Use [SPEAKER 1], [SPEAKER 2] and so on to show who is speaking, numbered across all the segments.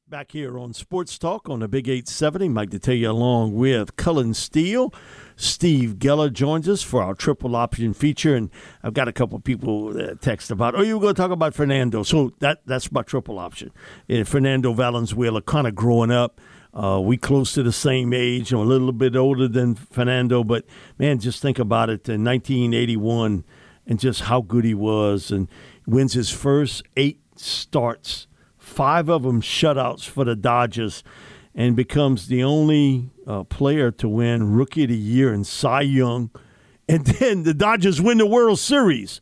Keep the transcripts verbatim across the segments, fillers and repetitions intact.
[SPEAKER 1] Back here on Sports Talk on the Big eight seventy. Mike to tell you along with Cullen Steele. Steve Geller joins us for our triple option feature. And I've got a couple of people that text about, oh, you were going to talk about Fernando. So that that's my triple option. And Fernando Valenzuela kind of growing up. Uh, we close to the same age. I'm a little bit older than Fernando. But, man, just think about it. In nineteen eighty-one and just how good he was. And wins his first eight starts. Five of them shutouts for the Dodgers, and becomes the only uh, player to win Rookie of the Year and Cy Young. And then the Dodgers win the World Series.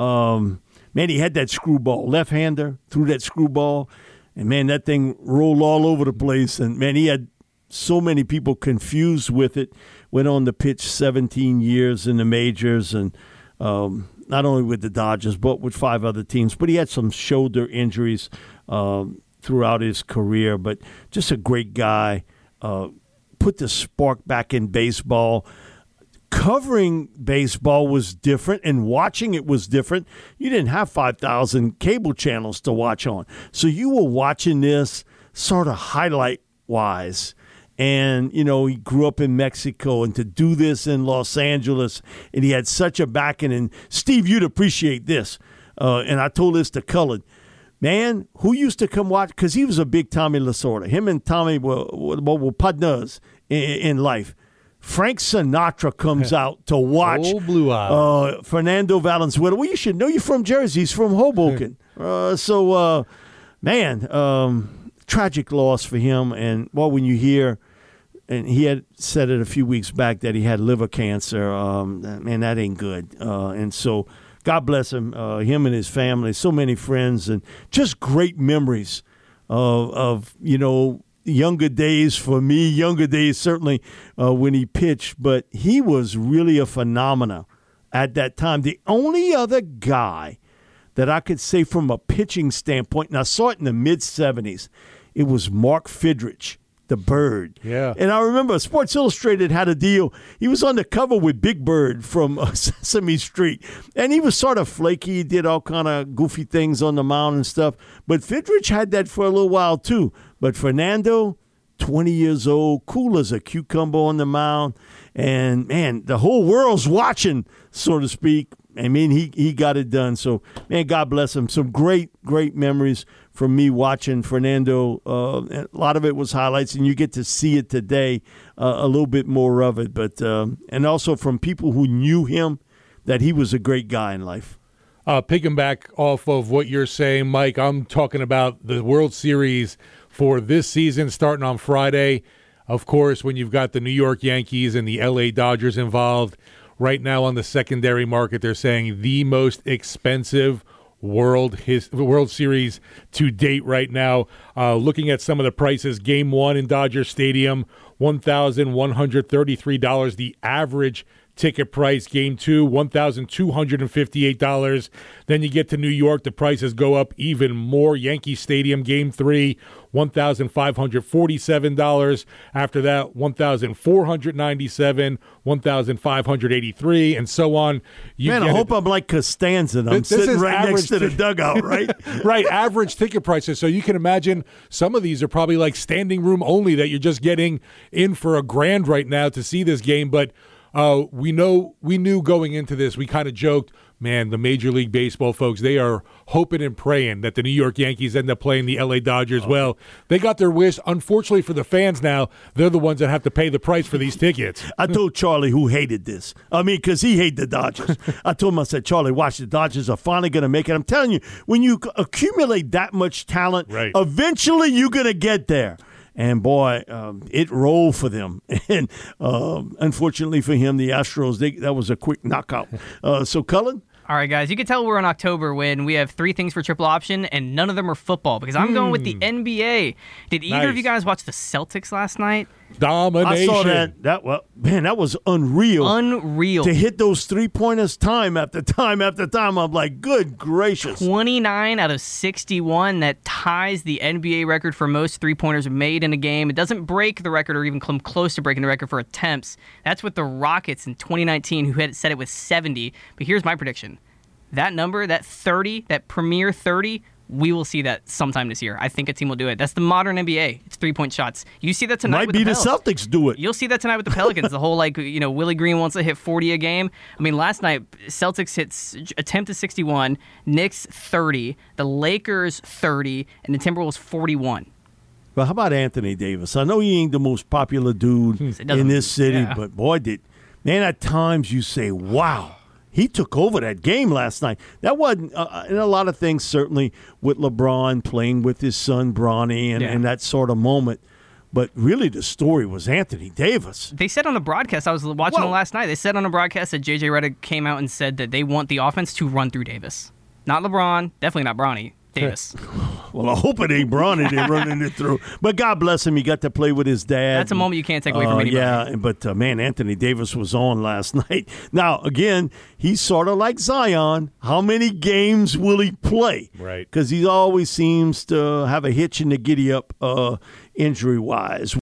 [SPEAKER 1] Um, man, he had that screwball, left-hander, threw that screwball, and, man, that thing rolled all over the place. And, man, he had so many people confused with it. Went on to pitch seventeen years in the majors, and um, not only with the Dodgers but with five other teams. But he had some shoulder injuries Um, throughout his career, but just a great guy. Uh, put the spark back in baseball. Covering baseball was different, and watching it was different. You didn't have five thousand cable channels to watch on. So you were watching this sort of highlight-wise. And, you know, he grew up in Mexico, and to do this in Los Angeles, and he had such a backing. And, Steve, you'd appreciate this. Uh, and I told this to Cullen. Man, who used to come watch? Because he was a big Tommy Lasorda. Him and Tommy were, were, were partners in, in life. Frank Sinatra comes out to watch
[SPEAKER 2] Old blue eyes.
[SPEAKER 1] Uh, Fernando Valenzuela. Well, you should know you're from Jersey. He's from Hoboken. uh, so, uh, man, um, tragic loss for him. And, well, when you hear, and he had said it a few weeks back that he had liver cancer, um, man, that ain't good. Uh, and so, God bless him, uh, him and his family, so many friends, and just great memories of, of you know, younger days for me, younger days certainly uh, when he pitched. But he was really a phenomenon at that time. The only other guy that I could say from a pitching standpoint, and I saw it in the mid-seventies, it was Mark Fidrych. The Bird.
[SPEAKER 2] Yeah.
[SPEAKER 1] And I remember Sports Illustrated had a deal. He was on the cover with Big Bird from uh, Sesame Street. And he was sort of flaky. He did all kind of goofy things on the mound and stuff. But Fidrych had that for a little while, too. But Fernando, twenty years old, cool as a cucumber on the mound. And, man, the whole world's watching, so to speak. I mean, he, he got it done. So, man, God bless him. Some great, great memories from me watching Fernando. Uh, a lot of it was highlights, and you get to see it today, uh, a little bit more of it. But um, and also from people who knew him, that he was a great guy in life.
[SPEAKER 2] Uh, picking back off of what you're saying, Mike, I'm talking about the World Series for this season starting on Friday. Of course, when you've got the New York Yankees and the L A Dodgers involved, right now on the secondary market, they're saying the most expensive World his World Series to date right now. Uh, looking at some of the prices, Game One in Dodger Stadium, one thousand one hundred thirty-three dollars. The average ticket price. Game Two, one thousand two hundred fifty-eight dollars. Then you get to New York, the prices go up even more. Yankee Stadium, Game Three, one thousand five hundred forty-seven dollars. After that, one thousand four hundred ninety-seven dollars, one thousand five hundred eighty-three dollars, and so on. You
[SPEAKER 1] Man, I hope it. I'm like Costanza. I'm
[SPEAKER 2] this
[SPEAKER 1] sitting
[SPEAKER 2] is
[SPEAKER 1] right next to the
[SPEAKER 2] t-
[SPEAKER 1] dugout, right?
[SPEAKER 2] Right, average ticket prices. So you can imagine some of these are probably like standing room only that you're just getting in for a grand right now to see this game. But uh, we know we knew going into this, we kind of joked, man, the Major League Baseball folks, they are hoping and praying that the New York Yankees end up playing the L A Dodgers. Oh. Well, they got their wish. Unfortunately for the fans now, they're the ones that have to pay the price for these tickets.
[SPEAKER 1] I told Charlie, who hated this. I mean, because he hated the Dodgers. I told him, I said, Charlie, watch, the Dodgers are finally going to make it. I'm telling you, when you accumulate that much talent,
[SPEAKER 2] right,
[SPEAKER 1] eventually you're going to get there. And, boy, um, it rolled for them. And um, unfortunately for him, the Astros, they, that was a quick knockout. Uh, so, Cullen?
[SPEAKER 3] All right, guys, you can tell we're in October when we have three things for triple option, and none of them are football because I'm mm. going with the N B A. Did either
[SPEAKER 2] nice.
[SPEAKER 3] of you guys watch the Celtics last night?
[SPEAKER 2] Domination.
[SPEAKER 1] I saw that. That well, man, that was unreal.
[SPEAKER 3] Unreal.
[SPEAKER 1] To hit those three-pointers time after time after time. I'm like, good gracious.
[SPEAKER 3] twenty-nine out of sixty-one. That ties the N B A record for most three-pointers made in a game. It doesn't break the record or even come close to breaking the record for attempts. That's with the Rockets in twenty nineteen, who had set it with seventy. But here's my prediction. That number, that thirty, that premier thirty, We will see that sometime this year. I think a team will do it. That's the modern N B A. It's three-point shots. You see that tonight
[SPEAKER 1] Might
[SPEAKER 3] with
[SPEAKER 1] be
[SPEAKER 3] the
[SPEAKER 1] the
[SPEAKER 3] Pelicans.
[SPEAKER 1] Celtics do it.
[SPEAKER 3] You'll see that tonight with the Pelicans. The whole, like, you know, Willie Green wants to hit forty a game. I mean, last night, Celtics hit attempt to sixty-one, Knicks thirty, the Lakers thirty, and the Timberwolves forty-one.
[SPEAKER 1] Well, how about Anthony Davis? I know he ain't the most popular dude in this city,
[SPEAKER 3] yeah.
[SPEAKER 1] but boy, did man at times you say, "Wow, he took over that game last night." That wasn't, uh, and a lot of things certainly with LeBron playing with his son Bronny and,
[SPEAKER 3] Yeah.
[SPEAKER 1] and that sort of moment. But really, the story was Anthony Davis.
[SPEAKER 3] They said on the broadcast, I was watching
[SPEAKER 1] Whoa.
[SPEAKER 3] it last night, they said on the broadcast that J J Redick came out and said that they want the offense to run through Davis. Not LeBron, definitely not Bronny. Davis.
[SPEAKER 1] Well, I hope it ain't Bronny they're running it through. But God bless him. He got to play with his dad.
[SPEAKER 3] That's a moment you can't take away from
[SPEAKER 1] Uh,
[SPEAKER 3] anybody.
[SPEAKER 1] yeah, but, uh, man, Anthony Davis was on last night. Now, again, he's sort of like Zion. How many games will he play?
[SPEAKER 2] Right.
[SPEAKER 1] Because he always seems to have a hitch in the giddy-up uh, injury-wise.